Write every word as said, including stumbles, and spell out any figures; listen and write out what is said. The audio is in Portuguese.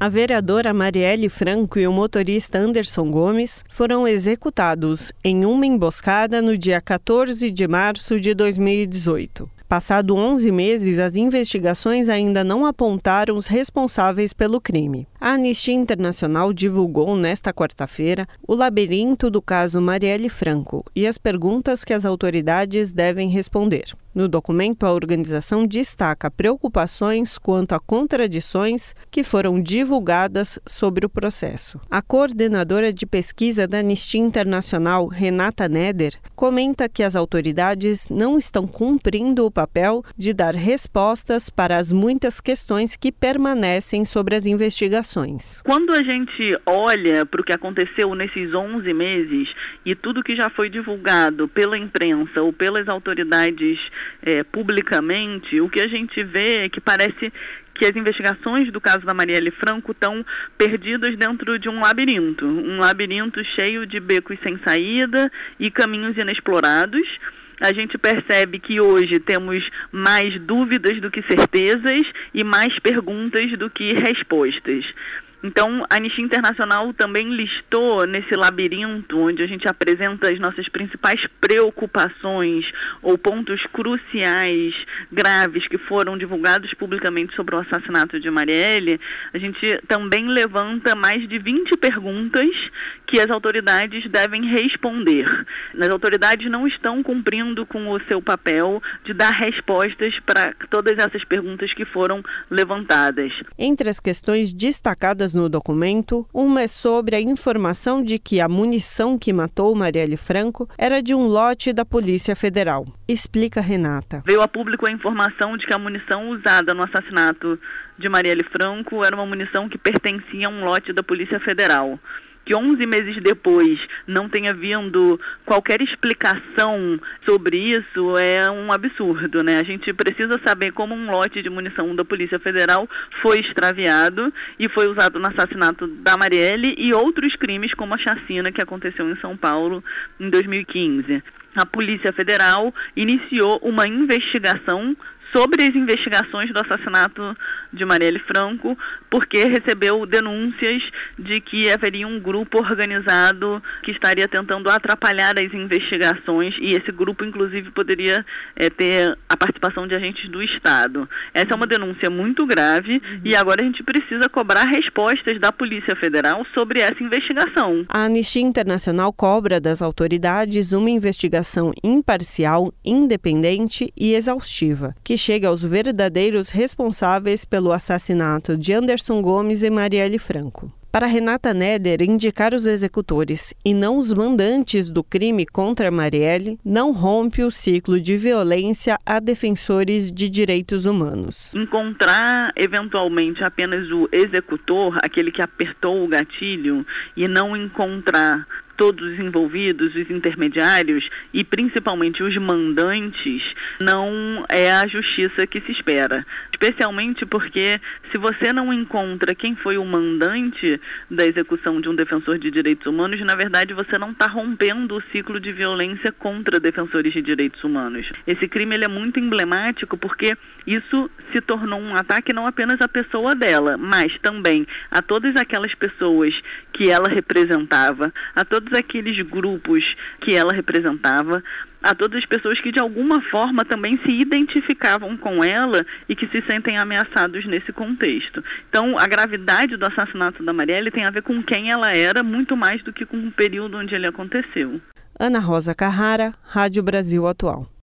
A vereadora Marielle Franco e o motorista Anderson Gomes foram executados em uma emboscada no dia quatorze de março de dois mil e dezoito. Passado onze meses, as investigações ainda não apontaram os responsáveis pelo crime. A Anistia Internacional divulgou nesta quarta-feira o labirinto do caso Marielle Franco e as perguntas que as autoridades devem responder. No documento, a organização destaca preocupações quanto a contradições que foram divulgadas sobre o processo. A coordenadora de pesquisa da Anistia Internacional, Renata Neder, comenta que as autoridades não estão cumprindo o papel de dar respostas para as muitas questões que permanecem sobre as investigações. Quando a gente olha para o que aconteceu nesses onze meses e tudo que já foi divulgado pela imprensa ou pelas autoridades É, publicamente, o que a gente vê é que parece que as investigações do caso da Marielle Franco estão perdidas dentro de um labirinto, um labirinto cheio de becos sem saída e caminhos inexplorados. A gente percebe que hoje temos mais dúvidas do que certezas e mais perguntas do que respostas. Então, a Anistia Internacional também listou nesse labirinto, onde a gente apresenta as nossas principais preocupações ou pontos cruciais, graves, que foram divulgados publicamente sobre o assassinato de Marielle, a gente também levanta mais de vinte perguntas que as autoridades devem responder. As autoridades não estão cumprindo com o seu papel de dar respostas para todas essas perguntas que foram levantadas. Entre as questões destacadas no documento, uma é sobre a informação de que a munição que matou Marielle Franco era de um lote da Polícia Federal. Explica Renata. Veio a público a informação de que a munição usada no assassinato de Marielle Franco era uma munição que pertencia a um lote da Polícia Federal. Que onze meses depois não tenha vindo qualquer explicação sobre isso é um absurdo, né? A gente precisa saber como um lote de munição da Polícia Federal foi extraviado e foi usado no assassinato da Marielle e outros crimes como a chacina que aconteceu em São Paulo em dois mil e quinze. A Polícia Federal iniciou uma investigação sobre as investigações do assassinato de Marielle Franco, porque recebeu denúncias de que haveria um grupo organizado que estaria tentando atrapalhar as investigações e esse grupo, inclusive, poderia é, ter a participação de agentes do Estado. Essa é uma denúncia muito grave uhum. e agora a gente precisa cobrar respostas da Polícia Federal sobre essa investigação. A Anistia Internacional cobra das autoridades uma investigação imparcial, independente e exaustiva, que chega aos verdadeiros responsáveis pelo assassinato de Anderson Gomes e Marielle Franco. Para Renata Neder, indicar os executores e não os mandantes do crime contra Marielle não rompe o ciclo de violência a defensores de direitos humanos. Encontrar, eventualmente, apenas o executor, aquele que apertou o gatilho, e não encontrar todos os envolvidos, os intermediários e principalmente os mandantes, não é a justiça que se espera. Especialmente porque se você não encontra quem foi o mandante da execução de um defensor de direitos humanos, na verdade você não está rompendo o ciclo de violência contra defensores de direitos humanos. Esse crime ele é muito emblemático porque isso se tornou um ataque não apenas à pessoa dela, mas também a todas aquelas pessoas que ela representava, a todos aqueles grupos que ela representava, a todas as pessoas que de alguma forma também se identificavam com ela e que se sentem ameaçados nesse contexto. Então, a gravidade do assassinato da Marielle tem a ver com quem ela era, muito mais do que com o período onde ele aconteceu. Ana Rosa Carrara, Rádio Brasil Atual.